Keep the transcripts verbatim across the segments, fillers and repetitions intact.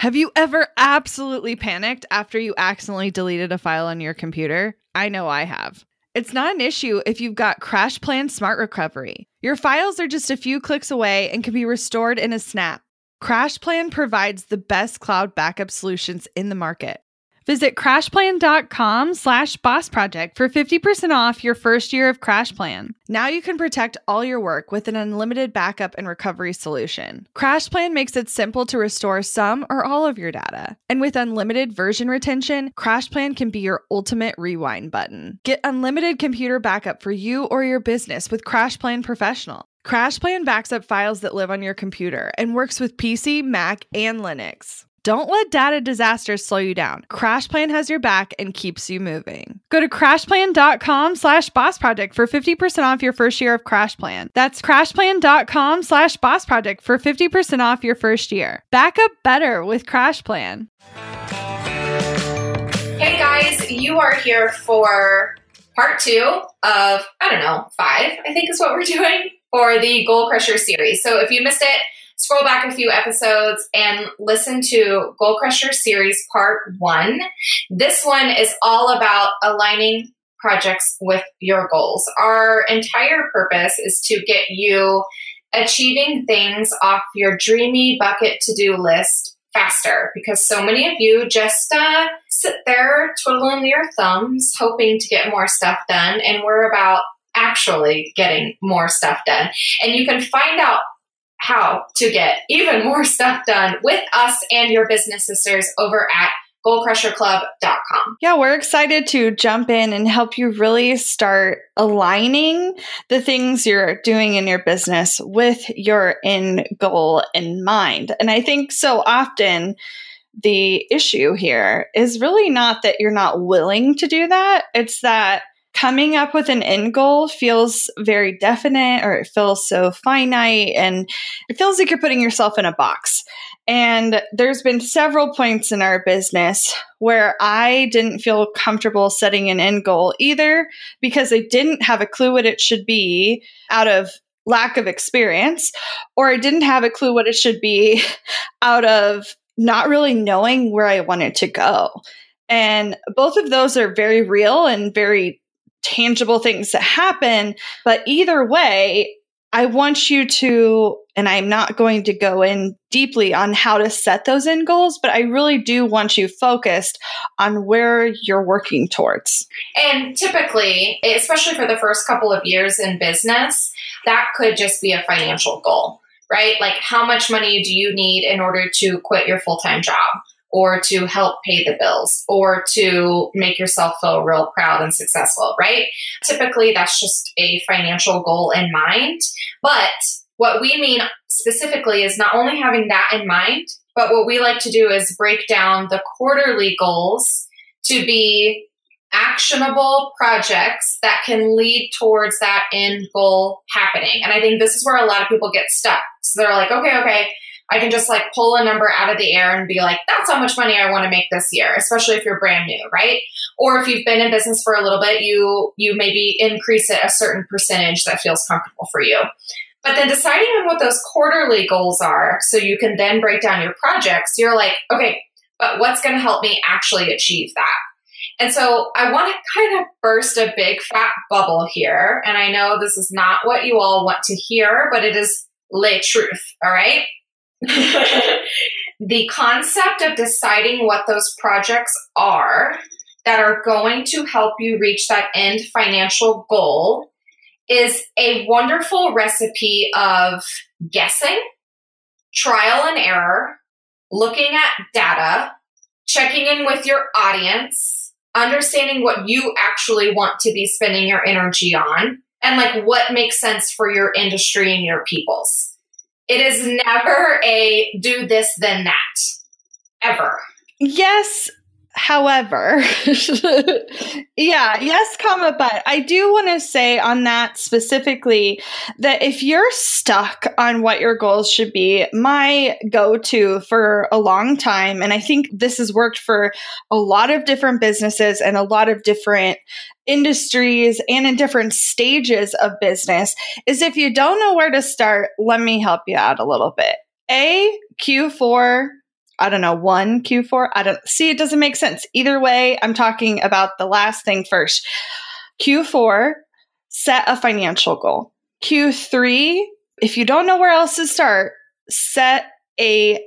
Have you ever absolutely panicked after you accidentally deleted a file on your computer? I know I have. It's not an issue if you've got CrashPlan Smart Recovery. Your files are just a few clicks away and can be restored in a snap. CrashPlan provides the best cloud backup solutions in the market. Visit crashplan.com slash boss project for fifty percent off your first year of CrashPlan. Now you can protect all your work with an unlimited backup and recovery solution. CrashPlan makes it simple to restore some or all of your data. And with unlimited version retention, CrashPlan can be your ultimate rewind button. Get unlimited computer backup for you or your business with CrashPlan Professional. CrashPlan backs up files that live on your computer and works with P C, Mac, and Linux. Don't let data disasters slow you down. CrashPlan has your back and keeps you moving. Go to crashplan.com slash boss project for fifty percent off your first year of CrashPlan. That's crashplan.com slash boss project for fifty percent off your first year. Back up better with CrashPlan. Hey guys, you are here for part two of, I don't know, five, I think is what we're doing for the Goal Crusher series. So if you missed it, scroll back a few episodes and listen to Goal Crusher series part one. This one is all about aligning projects with your goals. Our entire purpose is to get you achieving things off your dreamy bucket to-do list faster, because so many of you just uh, sit there twiddling your thumbs, hoping to get more stuff done, and we're about actually getting more stuff done. And you can find out how to get even more stuff done with us and your business sisters over at goal crusher club dot com. Yeah, we're excited to jump in and help you really start aligning the things you're doing in your business with your end goal in mind. And I think so often the issue here is really not that you're not willing to do that. It's that coming up with an end goal feels very definite, or it feels so finite, and it feels like you're putting yourself in a box. And there's been several points in our business where I didn't feel comfortable setting an end goal either, because I didn't have a clue what it should be out of lack of experience, or I didn't have a clue what it should be out of not really knowing where I wanted to go. And both of those are very real and very tangible things that happen. But either way, I want you to, and I'm not going to go in deeply on how to set those end goals, but I really do want you focused on where you're working towards. And typically, especially for the first couple of years in business, that could just be a financial goal, right? Like, how much money do you need in order to quit your full-time job, or to help pay the bills, or to make yourself feel real proud and successful, right? Typically, that's just a financial goal in mind. But what we mean specifically is not only having that in mind, but what we like to do is break down the quarterly goals to be actionable projects that can lead towards that end goal happening. And I think this is where a lot of people get stuck. So they're like, okay, okay, I can just like pull a number out of the air and be like, that's how much money I want to make this year, especially if you're brand new, right? Or if you've been in business for a little bit, you you maybe increase it a certain percentage that feels comfortable for you. But then deciding on what those quarterly goals are, so you can then break down your projects, you're like, okay, but what's going to help me actually achieve that? And so I want to kind of burst a big fat bubble here. And I know this is not what you all want to hear, but it is le truth, all right? The concept of deciding what those projects are that are going to help you reach that end financial goal is a wonderful recipe of guessing, trial and error, looking at data, checking in with your audience, understanding what you actually want to be spending your energy on, and like what makes sense for your industry and your people's. It is never a do this, then that, ever. Yes. However, yeah, yes, comma, but I do want to say on that specifically that if you're stuck on what your goals should be, my go-to for a long time, and I think this has worked for a lot of different businesses and a lot of different industries and in different stages of business, is if you don't know where to start, let me help you out a little bit. A, Q four I don't know, one Q four. I don't see. It doesn't make sense. Either way, I'm talking about the last thing first. Q four, set a financial goal. Q three, if you don't know where else to start, set a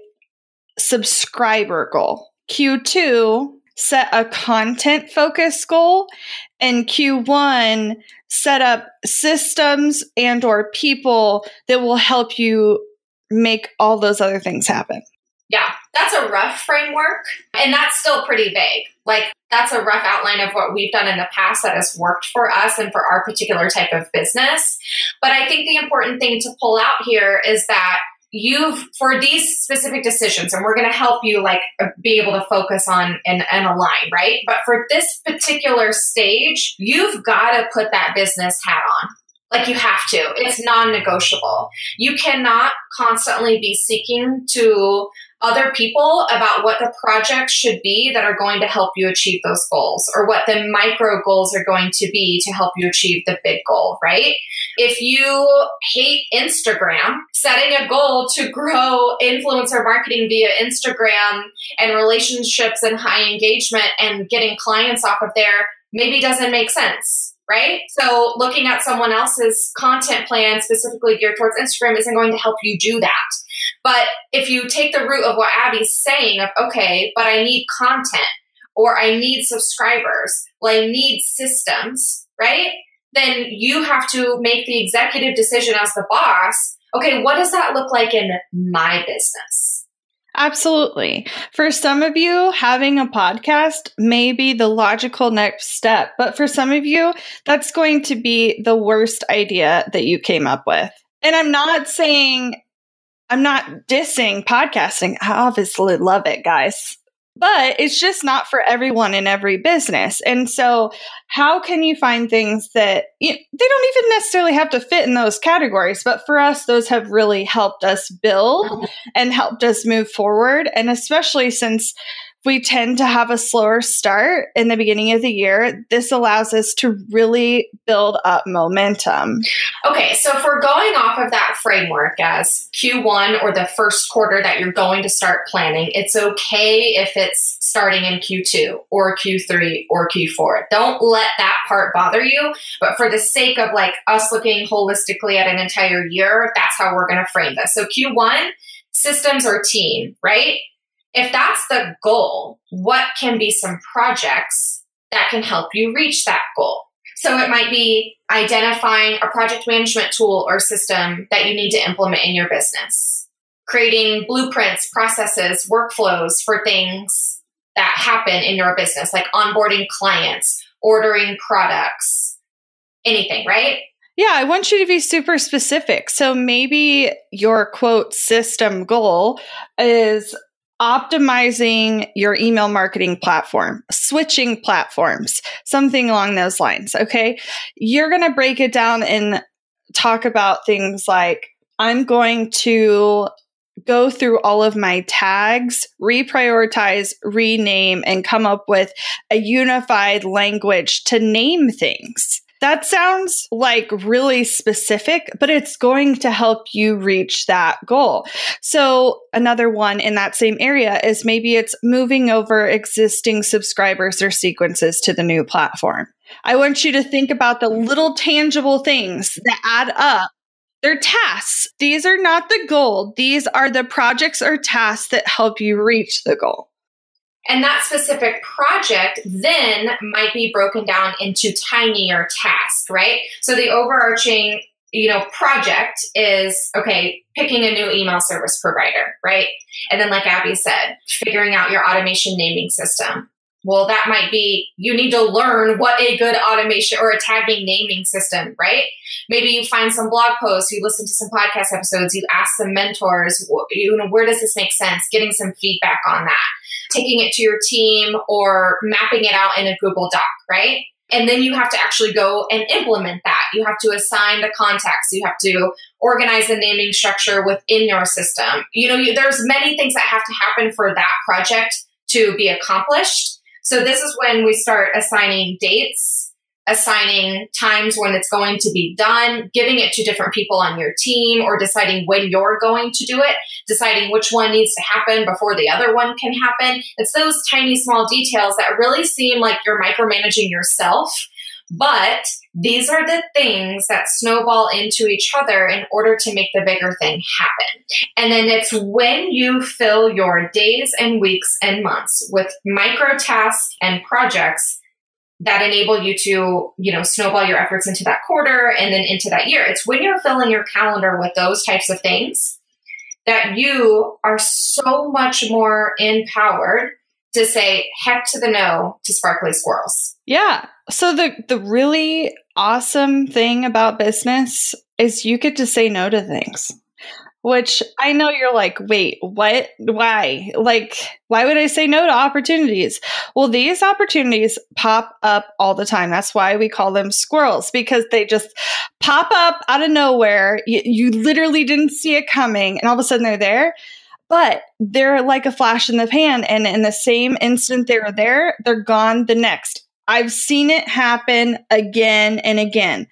subscriber goal. Q two, set a content focus goal. And Q one, set up systems and or people that will help you make all those other things happen. Yeah, that's a rough framework. And that's still pretty vague. Like, that's a rough outline of what we've done in the past that has worked for us and for our particular type of business. But I think the important thing to pull out here is that you've, for these specific decisions, and we're going to help you like be able to focus on and, and align, right? But for this particular stage, you've got to put that business hat on. Like, you have to. It's non-negotiable. You cannot constantly be seeking to other people about what the projects should be that are going to help you achieve those goals, or what the micro goals are going to be to help you achieve the big goal, right? If you hate Instagram, setting a goal to grow influencer marketing via Instagram and relationships and high engagement and getting clients off of there maybe doesn't make sense. Right? So looking at someone else's content plan specifically geared towards Instagram isn't going to help you do that. But if you take the root of what Abby's saying of, okay, but I need content, or I need subscribers, or I need systems, right? Then you have to make the executive decision as the boss. Okay, what does that look like in my business? Absolutely. For some of you, having a podcast may be the logical next step, but for some of you, that's going to be the worst idea that you came up with. And I'm not saying, I'm not dissing podcasting. I obviously love it, guys. But it's just not for everyone in every business. And so how can you find things that you, they don't even necessarily have to fit in those categories, but for us, those have really helped us build and helped us move forward. And especially since we tend to have a slower start in the beginning of the year, this allows us to really build up momentum. Okay, so if we're going off of that framework as Q one or the first quarter that you're going to start planning, it's okay if it's starting in Q two or Q three or Q four. Don't let that part bother you. But for the sake of like us looking holistically at an entire year, that's how we're going to frame this. So Q one, systems or team, right? If that's the goal, what can be some projects that can help you reach that goal? So it might be identifying a project management tool or system that you need to implement in your business, creating blueprints, processes, workflows for things that happen in your business, like onboarding clients, ordering products, anything, right? Yeah, I want you to be super specific. So maybe your quote system goal is optimizing your email marketing platform, switching platforms, something along those lines. Okay. You're going to break it down and talk about things like, I'm going to go through all of my tags, reprioritize, rename, and come up with a unified language to name things. That sounds like really specific, but it's going to help you reach that goal. So another one in that same area is maybe it's moving over existing subscribers or sequences to the new platform. I want you to think about the little tangible things that add up. They're tasks. These are not the goal. These are the projects or tasks that help you reach the goal. And that specific project then might be broken down into tinier tasks, right? So the overarching, you know, project is, okay, picking a new email service provider, right? And then like Abby said, figuring out your automation naming system. Well, that might be, you need to learn what a good automation or a tagging naming system, right? Maybe you find some blog posts, you listen to some podcast episodes, you ask some mentors, you know, where does this make sense? Getting some feedback on that, taking it to your team or mapping it out in a Google Doc, right? And then you have to actually go and implement that. You have to assign the contacts. You have to organize the naming structure within your system. You know, you, there's many things that have to happen for that project to be accomplished. So this is when we start assigning dates assigning times when it's going to be done, giving it to different people on your team, or deciding when you're going to do it, deciding which one needs to happen before the other one can happen. It's those tiny, small details that really seem like you're micromanaging yourself. But these are the things that snowball into each other in order to make the bigger thing happen. And then it's when you fill your days and weeks and months with micro tasks and projects that enable you to, you know, snowball your efforts into that quarter and then into that year. It's when you're filling your calendar with those types of things that you are so much more empowered to say heck to the no to sparkly squirrels. Yeah. So the the really awesome thing about business is you get to say no to things, which I know you're like, wait, what? Why? Like, why would I say no to opportunities? Well, these opportunities pop up all the time. That's why we call them squirrels, because they just pop up out of nowhere. You, you literally didn't see it coming, and all of a sudden they're there. But they're like a flash in the pan. And in the same instant they were there, they're gone the next. I've seen it happen again and again.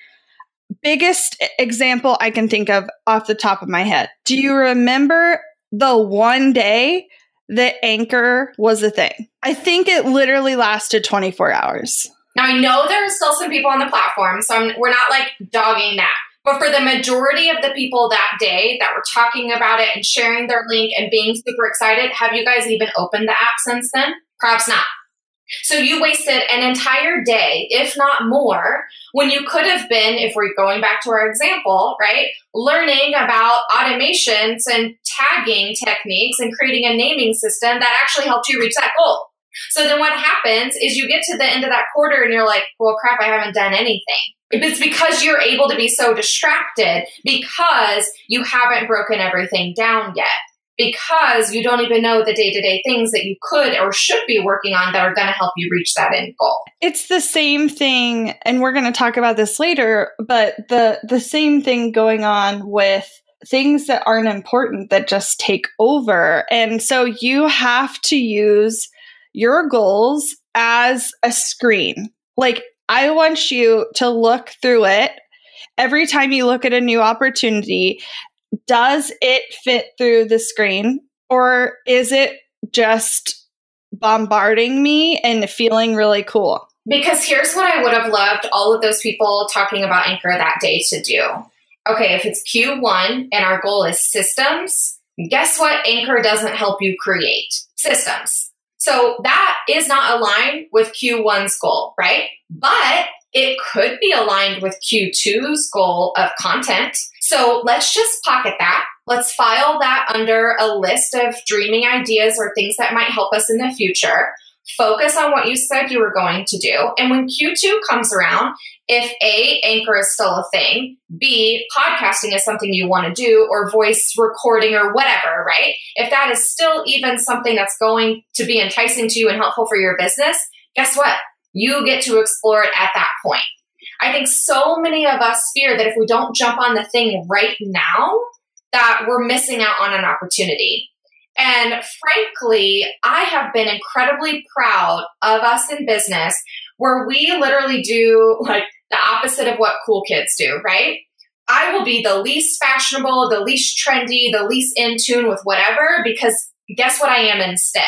Biggest example I can think of off the top of my head. Do you remember the one day that Anchor was a thing? I think it literally lasted twenty-four hours. Now, I know there are still some people on the platform, so I'm, we're not like dogging that. But for the majority of the people that day that were talking about it and sharing their link and being super excited, have you guys even opened the app since then? Perhaps not. So you wasted an entire day, if not more, when you could have been, if we're going back to our example, right, learning about automations and tagging techniques and creating a naming system that actually helped you reach that goal. So then what happens is you get to the end of that quarter and you're like, well, crap, I haven't done anything. It's because you're able to be so distracted because you haven't broken everything down yet. Because you don't even know the day-to-day things that you could or should be working on that are going to help you reach that end goal. It's the same thing, and we're going to talk about this later, but the the same thing going on with things that aren't important that just take over. And so you have to use your goals as a screen. Like, I want you to look through it every time you look at a new opportunity. Does it fit through the screen, or is it just bombarding me and feeling really cool? Because here's what I would have loved all of those people talking about Anchor that day to do. Okay, if it's Q one and our goal is systems, guess what Anchor doesn't help you create? Systems. So that is not aligned with Q one's goal, right? But it could be aligned with Q two's goal of content. So let's just pocket that. Let's file that under a list of dreaming ideas or things that might help us in the future. Focus on what you said you were going to do. And when Q two comes around, if A, Anchor is still a thing, B, podcasting is something you want to do, or voice recording or whatever, right? If that is still even something that's going to be enticing to you and helpful for your business, guess what? You get to explore it at that point. I think so many of us fear that if we don't jump on the thing right now, that we're missing out on an opportunity. And frankly, I have been incredibly proud of us in business where we literally do like the opposite of what cool kids do, right? I will be the least fashionable, the least trendy, the least in tune with whatever, because guess what I am instead?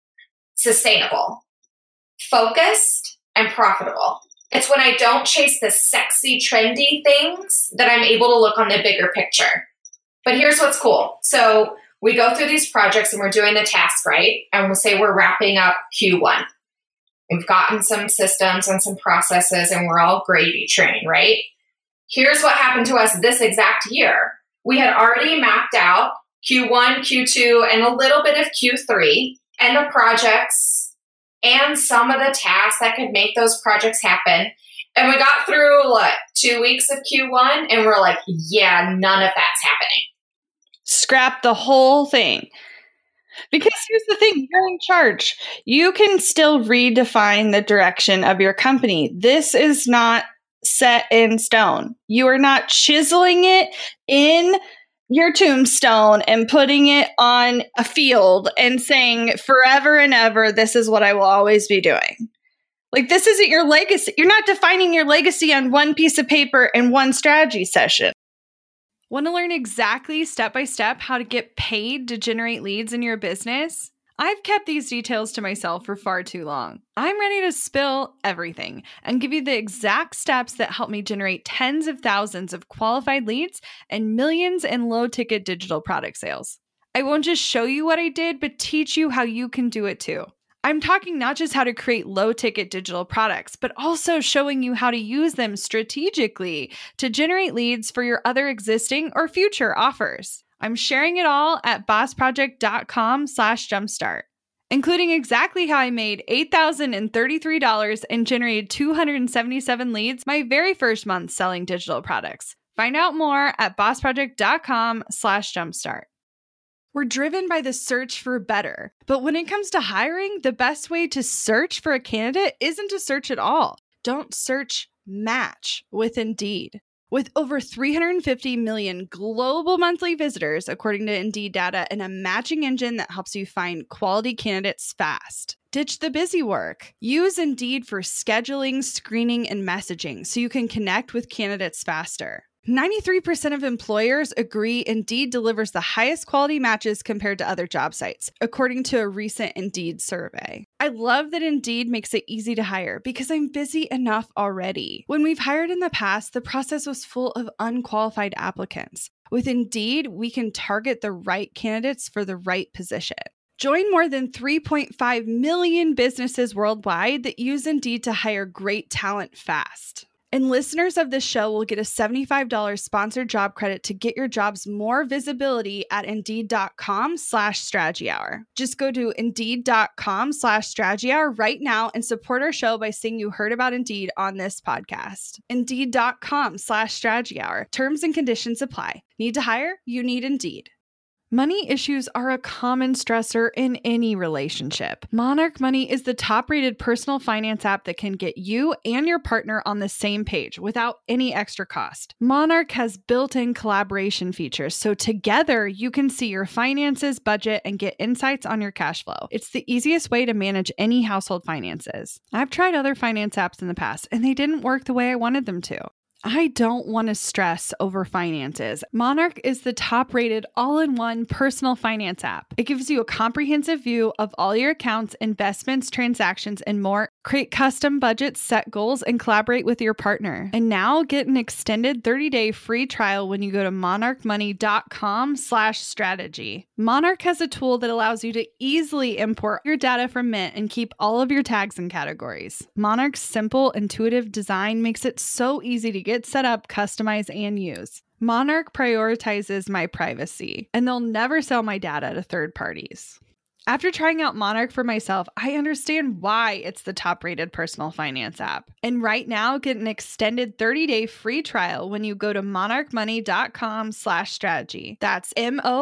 Sustainable, focused, and profitable. It's when I don't chase the sexy, trendy things that I'm able to look on the bigger picture. But here's what's cool. So we go through these projects and we're doing the task, right? And we'll say we're wrapping up Q one. We've gotten some systems and some processes and we're all gravy train, right? Here's what happened to us this exact year. We had already mapped out Q one, Q two, and a little bit of Q three, and the projects and some of the tasks that could make those projects happen. And we got through, what, two weeks of Q one, and we're like, yeah, none of that's happening. Scrap the whole thing. Because here's the thing, you're in charge. You can still redefine the direction of your company. This is not set in stone. You are not chiseling it in your tombstone and putting it on a field and saying forever and ever, this is what I will always be doing. Like, this isn't your legacy. You're not defining your legacy on one piece of paper and one strategy session. Want to learn exactly step by step how to get paid to generate leads in your business? I've kept these details to myself for far too long. I'm ready to spill everything and give you the exact steps that help me generate tens of thousands of qualified leads and millions in low-ticket digital product sales. I won't just show you what I did, but teach you how you can do it too. I'm talking not just how to create low-ticket digital products, but also showing you how to use them strategically to generate leads for your other existing or future offers. I'm sharing it all at bossproject.com slash jumpstart, including exactly how I made eight thousand thirty-three dollars and generated two hundred seventy-seven leads my very first month selling digital products. Find out more at bossproject.com slash jumpstart. We're driven by the search for better, but when it comes to hiring, the best way to search for a candidate isn't to search at all. Don't search, match with Indeed. With over three hundred fifty million global monthly visitors, according to Indeed data, and a matching engine that helps you find quality candidates fast. Ditch the busy work. Use Indeed for scheduling, screening, and messaging so you can connect with candidates faster. ninety-three percent of employers agree Indeed delivers the highest quality matches compared to other job sites, according to a recent Indeed survey. I love that Indeed makes it easy to hire because I'm busy enough already. When we've hired in the past, the process was full of unqualified applicants. With Indeed, we can target the right candidates for the right position. Join more than three point five million businesses worldwide that use Indeed to hire great talent fast. And listeners of this show will get a seventy-five dollars sponsored job credit to get your jobs more visibility at Indeed.com slash strategy hour. Just go to Indeed.com slash strategy hour right now and support our show by saying you heard about Indeed on this podcast. Indeed.com slash strategy hour. Terms and conditions apply. Need to hire? You need Indeed. Money issues are a common stressor in any relationship. Monarch Money is the top-rated personal finance app that can get you and your partner on the same page without any extra cost. Monarch has built-in collaboration features, so together you can see your finances, budget, and get insights on your cash flow. It's the easiest way to manage any household finances. I've tried other finance apps in the past, and they didn't work the way I wanted them to. I don't want to stress over finances. Monarch is the top-rated all-in-one personal finance app. It gives you a comprehensive view of all your accounts, investments, transactions, and more. Create custom budgets, set goals, and collaborate with your partner. And now get an extended thirty-day free trial when you go to monarchmoney.com slash strategy. Monarch has a tool that allows you to easily import your data from Mint and keep all of your tags and categories. Monarch's simple, intuitive design makes it so easy to get Get set up, customize, and use. Monarch prioritizes my privacy, and they'll never sell my data to third parties. After trying out Monarch for myself, I understand why it's the top-rated personal finance app. And right now, get an extended thirty-day free trial when you go to monarchmoney.com slash strategy. That's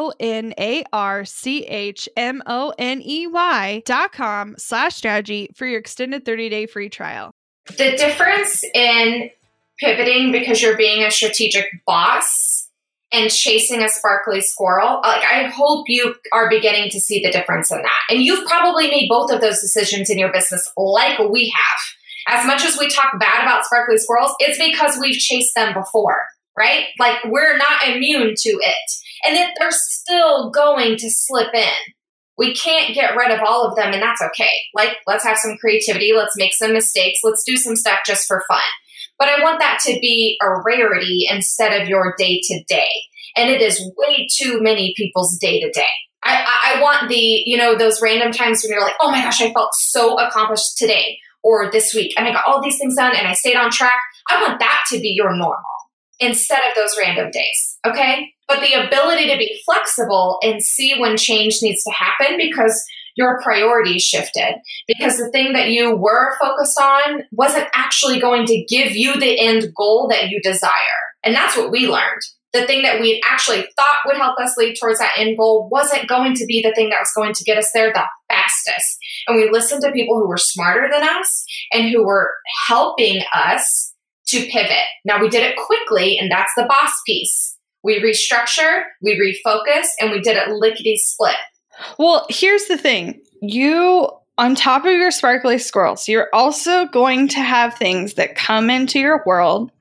M-O-N-A-R-C-H-M-O-N-E-Y dot com slash strategy for your extended thirty-day free trial. The difference in pivoting because you're being a strategic boss and chasing a sparkly squirrel, like, I hope you are beginning to see the difference in that. And you've probably made both of those decisions in your business like we have. As much as we talk bad about sparkly squirrels, it's because we've chased them before, right? Like, we're not immune to it. And that they're still going to slip in. We can't get rid of all of them, and that's okay. Like, let's have some creativity. Let's make some mistakes. Let's do some stuff just for fun. But I want that to be a rarity instead of your day-to-day. And it is way too many people's day-to-day. I, I, I want the, you know, those random times when you're like, oh my gosh, I felt so accomplished today or this week. And I got all these things done and I stayed on track. I want that to be your normal instead of those random days, okay? But the ability to be flexible and see when change needs to happen because your priorities shifted, because the thing that you were focused on wasn't actually going to give you the end goal that you desire. And that's what we learned. The thing that we actually thought would help us lead towards that end goal wasn't going to be the thing that was going to get us there the fastest. And we listened to people who were smarter than us and who were helping us to pivot. Now, we did it quickly, and that's the boss piece. We restructured, we refocused, and we did it lickety split. Well, here's the thing. You on top of your sparkly squirrels, you're also going to have things that come into your world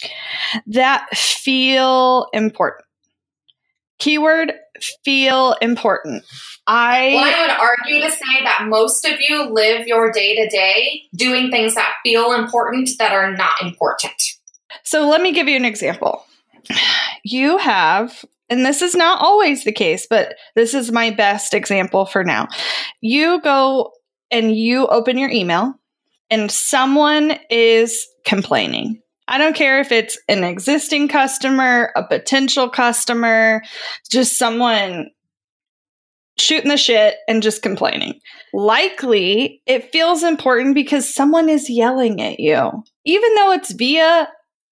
that feel important. Keyword, feel important. I, well, I would argue to say that most of you live your day to day doing things that feel important that are not important. So let me give you an example. You have, and this is not always the case, but this is my best example for now. You go and you open your email and someone is complaining. I don't care if it's an existing customer, a potential customer, just someone shooting the shit and just complaining. Likely, it feels important because someone is yelling at you, even though it's via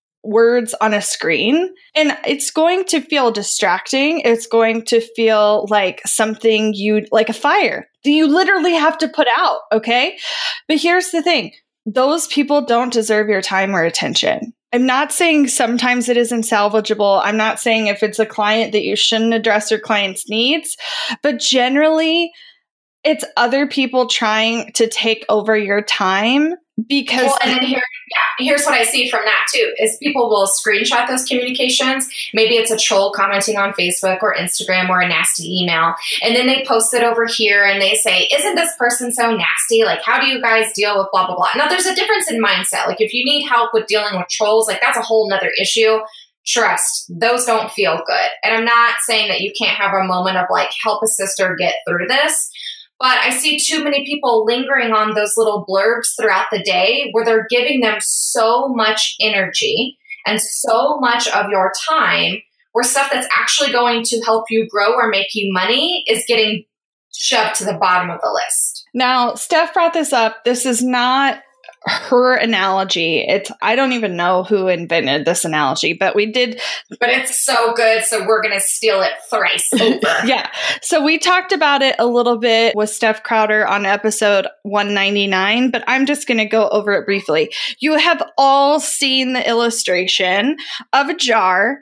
words on a screen, and it's going to feel distracting. It's going to feel like something you, like a fire that you literally have to put out. Okay. But here's the thing. Those people don't deserve your time or attention. I'm not saying sometimes it isn't salvageable. I'm not saying if it's a client that you shouldn't address your client's needs, but generally it's other people trying to take over your time because. Well, and then here, yeah, here's what I see from that too, is people will screenshot those communications. Maybe it's a troll commenting on Facebook or Instagram or a nasty email. And then they post it over here and they say, isn't this person so nasty? Like, how do you guys deal with blah, blah, blah? Now there's a difference in mindset. Like if you need help with dealing with trolls, like that's a whole nother issue. Trust, those don't feel good. And I'm not saying that you can't have a moment of like, help a sister get through this. But I see too many people lingering on those little blurbs throughout the day where they're giving them so much energy and so much of your time where stuff that's actually going to help you grow or make you money is getting shoved to the bottom of the list. Now, Steph brought this up. This is not her analogy. It's, I don't even know who invented this analogy, but we did. But it's so good, so we're going to steal it thrice over. Yeah. So we talked about it a little bit with Steph Crowder on episode one ninety-nine, but I'm just going to go over it briefly. You have all seen the illustration of a jar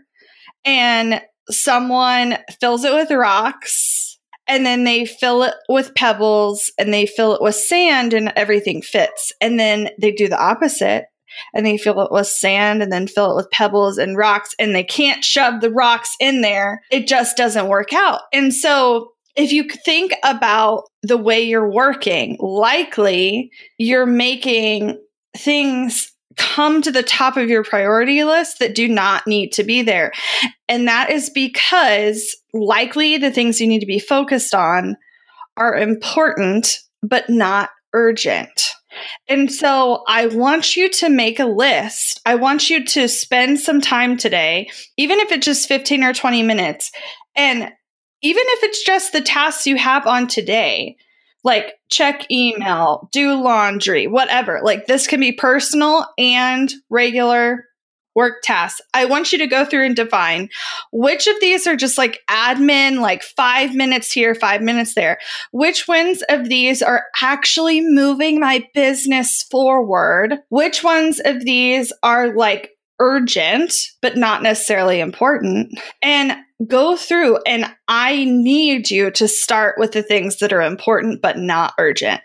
and someone fills it with rocks. And then they fill it with pebbles and they fill it with sand and everything fits. And then they do the opposite and they fill it with sand and then fill it with pebbles and rocks and they can't shove the rocks in there. It just doesn't work out. And so if you think about the way you're working, likely you're making things come to the top of your priority list that do not need to be there. And that is because likely the things you need to be focused on are important, but not urgent. And so I want you to make a list. I want you to spend some time today, even if it's just fifteen or twenty minutes. And even if it's just the tasks you have on today, like check email, do laundry, whatever. Like this can be personal and regular work tasks. I want you to go through and define which of these are just like admin, like five minutes here, five minutes there. Which ones of these are actually moving my business forward? Which ones of these are like urgent, but not necessarily important? And go through, and I need you to start with the things that are important but not urgent,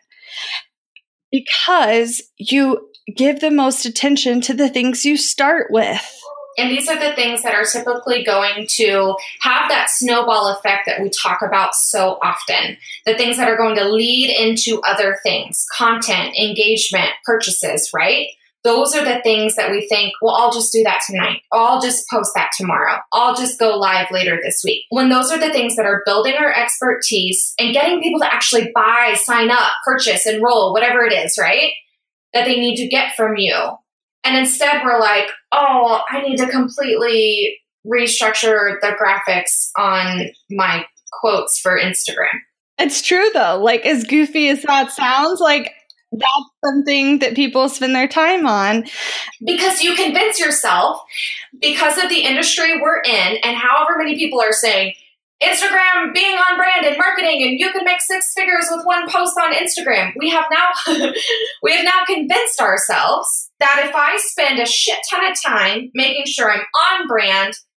because you give the most attention to the things you start with. And these are the things that are typically going to have that snowball effect that we talk about so often. The things that are going to lead into other things, content, engagement, purchases, right? Those are the things that we think, well, I'll just do that tonight. I'll just post that tomorrow. I'll just go live later this week. When those are the things that are building our expertise and getting people to actually buy, sign up, purchase, enroll, whatever it is, right? That they need to get from you. And instead we're like, oh, I need to completely restructure the graphics on my quotes for Instagram. It's true though. Like as goofy as that sounds, like that's something that people spend their time on. Because you convince yourself, because of the industry we're in, and however many people are saying, Instagram being on brand and marketing, and you can make six figures with one post on Instagram. We have now, we have now convinced ourselves that if I spend a shit ton of time making sure I'm on brand,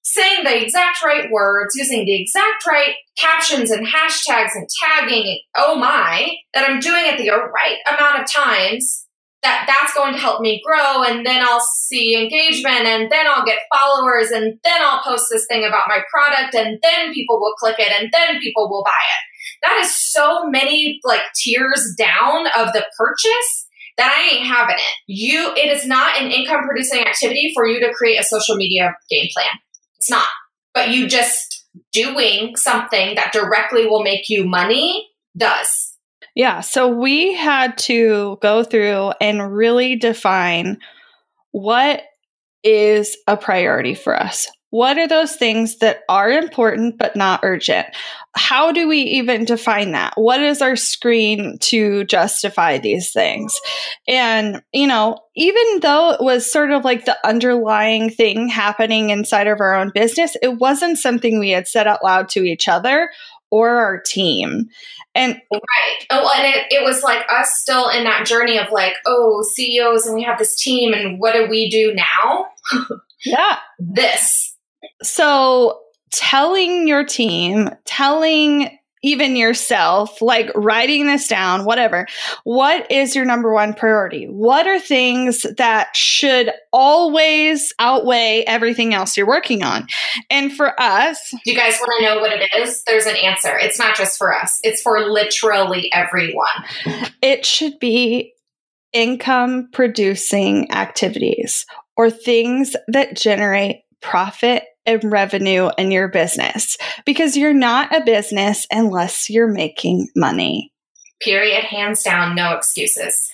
saying the exact right words, using the exact right captions and hashtags and tagging, oh my, that I'm doing it the right amount of times, that that's going to help me grow. And then I'll see engagement, and then I'll get followers, and then I'll post this thing about my product, and then people will click it, and then people will buy it. That is so many like tiers down of the purchase that I ain't having it. You, it is not an income producing activity for you to create a social media game plan. It's not. But you just doing something that directly will make you money does. Yeah. So we had to go through and really define what is a priority for us. What are those things that are important but not urgent? How do we even define that? What is our screen to justify these things? And, you know, even though it was sort of like the underlying thing happening inside of our own business, it wasn't something we had said out loud to each other or our team. And right. Oh, and it, it was like us still in that journey of like, oh, C E Os, and we have this team, and what do we do now? Yeah. This. So telling your team, telling even yourself, like writing this down, whatever, what is your number one priority? What are things that should always outweigh everything else you're working on? And for us, do you guys want to know what it is? There's an answer. It's not just for us. It's for literally everyone. It should be income producing activities or things that generate profit and revenue in your business, because you're not a business unless you're making money. Period. Hands down, no excuses.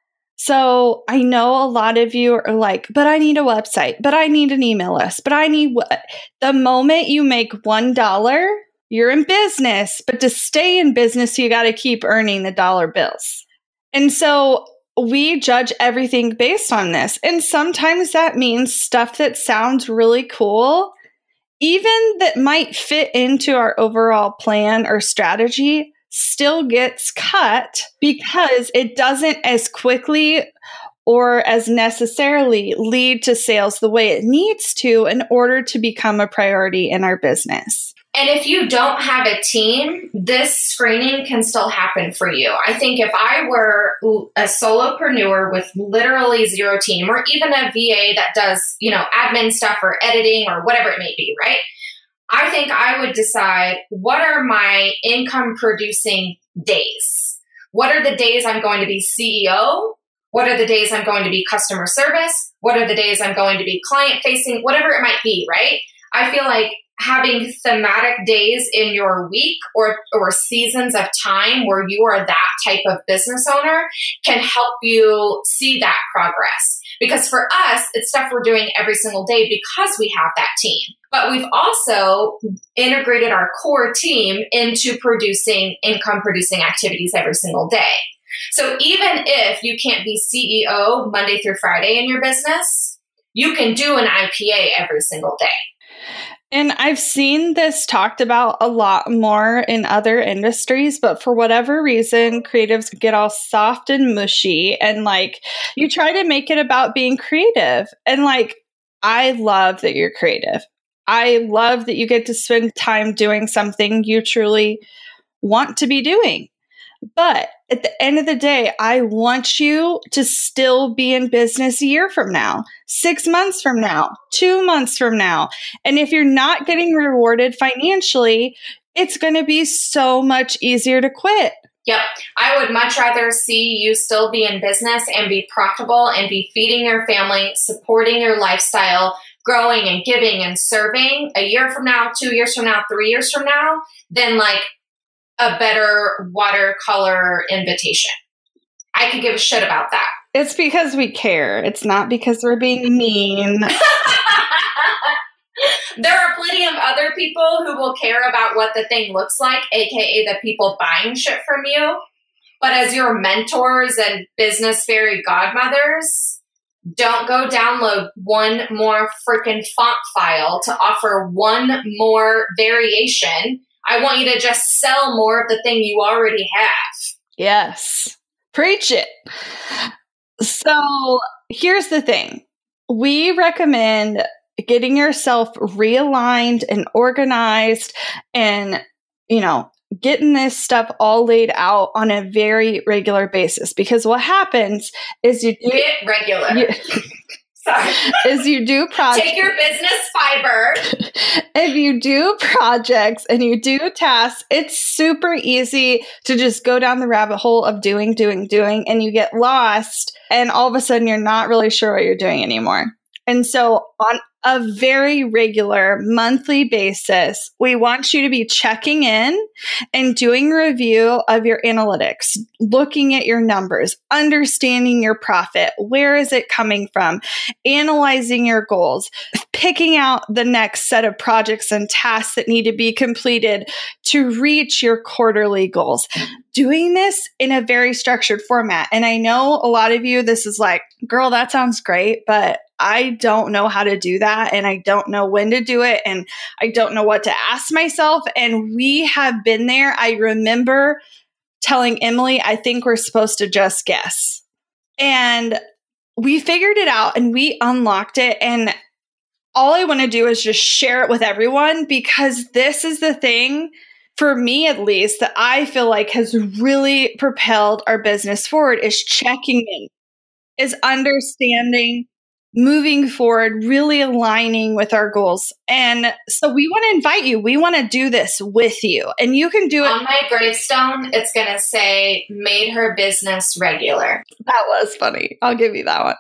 So I know a lot of you are like, but I need a website, but I need an email list, but I need what? The moment you make one dollar, you're in business, but to stay in business, you got to keep earning the dollar bills. And so we judge everything based on this. And sometimes that means stuff that sounds really cool, even that might fit into our overall plan or strategy, still gets cut because it doesn't as quickly or as necessarily lead to sales the way it needs to in order to become a priority in our business. And if you don't have a team, this screening can still happen for you. I think if I were a solopreneur with literally zero team, or even a V A that does, you know, admin stuff or editing or whatever it may be, right? I think I would decide, what are my income producing days? What are the days I'm going to be C E O? What are the days I'm going to be customer service? What are the days I'm going to be client facing? Whatever it might be, right? I feel like having thematic days in your week or, or seasons of time where you are that type of business owner can help you see that progress. Because for us, it's stuff we're doing every single day because we have that team. But we've also integrated our core team into producing income producing activities every single day. So even if you can't be C E O Monday through Friday in your business, you can do an I P A every single day. And I've seen this talked about a lot more in other industries, but for whatever reason, creatives get all soft and mushy, and like you try to make it about being creative. And like, I love that you're creative. I love that you get to spend time doing something you truly want to be doing. But at the end of the day, I want you to still be in business a year from now, six months from now, two months from now. And if you're not getting rewarded financially, it's going to be so much easier to quit. Yep. I would much rather see you still be in business and be profitable and be feeding your family, supporting your lifestyle, growing and giving and serving a year from now, two years from now, three years from now, than like a better watercolor invitation. I could give a shit about that. It's because we care. It's not because we're being mean. There are plenty of other people who will care about what the thing looks like, aka the people buying shit from you. But as your mentors and business fairy godmothers, don't go download one more freaking font file to offer one more variation. I want you to just sell more of the thing you already have. Yes. Preach it. So here's the thing. We recommend getting yourself realigned and organized and, you know, getting this stuff all laid out on a very regular basis. Because what happens is you do, get regular. You, Sorry. Is you do projects. Take your business fiber. If you do projects and you do tasks, it's super easy to just go down the rabbit hole of doing, doing, doing, and you get lost. And all of a sudden, you're not really sure what you're doing anymore. And so on a very regular monthly basis, we want you to be checking in and doing a review of your analytics, looking at your numbers, understanding your profit. Where is it coming from? Analyzing your goals, picking out the next set of projects and tasks that need to be completed to reach your quarterly goals. Doing this in a very structured format. And I know a lot of you, this is like, girl, that sounds great, but I don't know how to do that. And I don't know when to do it. And I don't know what to ask myself. And we have been there. I remember telling Emily, I think we're supposed to just guess. And we figured it out and we unlocked it. And all I want to do is just share it with everyone, because this is the thing, for me at least, that I feel like has really propelled our business forward, is checking in, is understanding, moving forward, really aligning with our goals. And so we want to invite you. We want to do this with you. And you can do it. On my gravestone, it's going to say, made her business regular. That was funny. I'll give you that one.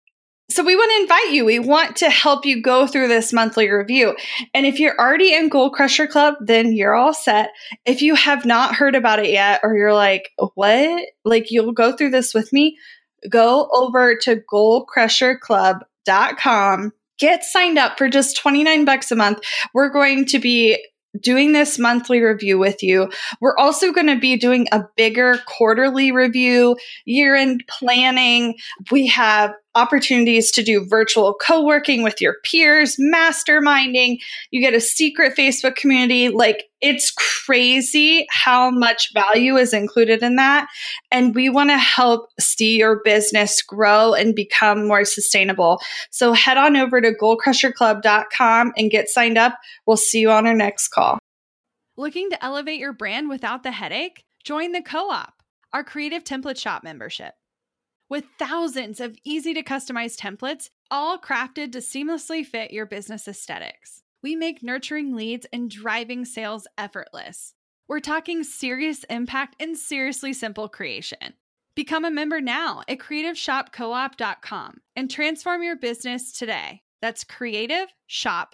So we want to invite you. We want to help you go through this monthly review. And if you're already in Goal Crusher Club, then you're all set. If you have not heard about it yet, or you're like, what? Like, you'll go through this with me, go over to goal crusher club dot com, get signed up for just twenty-nine bucks a month. We're going to be doing this monthly review with you. We're also going to be doing a bigger quarterly review, year-end planning. We have opportunities to do virtual co-working with your peers, masterminding. You get a secret Facebook community. Like, it's crazy how much value is included in that. And we want to help see your business grow and become more sustainable. So head on over to goal crusher club dot com and get signed up. We'll see you on our next call. Looking to elevate your brand without the headache? Join the Co-op, our creative template shop membership. With thousands of easy to customize templates, all crafted to seamlessly fit your business aesthetics, we make nurturing leads and driving sales effortless. We're talking serious impact and seriously simple creation. Become a member now at creative shop co op dot com and transform your business today. That's creative shop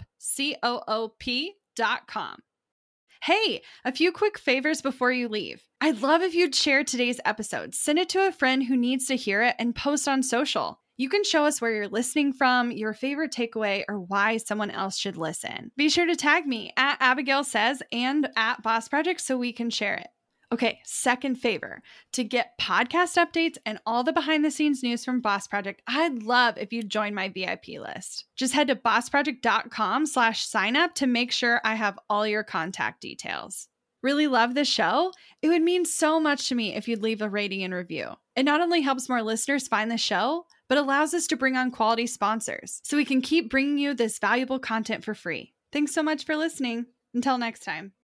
coop dot com. Hey, a few quick favors before you leave. I'd love if you'd share today's episode, send it to a friend who needs to hear it, and post on social. You can show us where you're listening from, your favorite takeaway, or why someone else should listen. Be sure to tag me at Abigail Says and at Boss Project so we can share it. Okay, second favor. To get podcast updates and all the behind the scenes news from Boss Project, I'd love if you'd join my V I P list. Just head to boss project dot com slash sign up to make sure I have all your contact details. Really love the show? It would mean so much to me if you'd leave a rating and review. It not only helps more listeners find the show, but allows us to bring on quality sponsors so we can keep bringing you this valuable content for free. Thanks so much for listening. Until next time.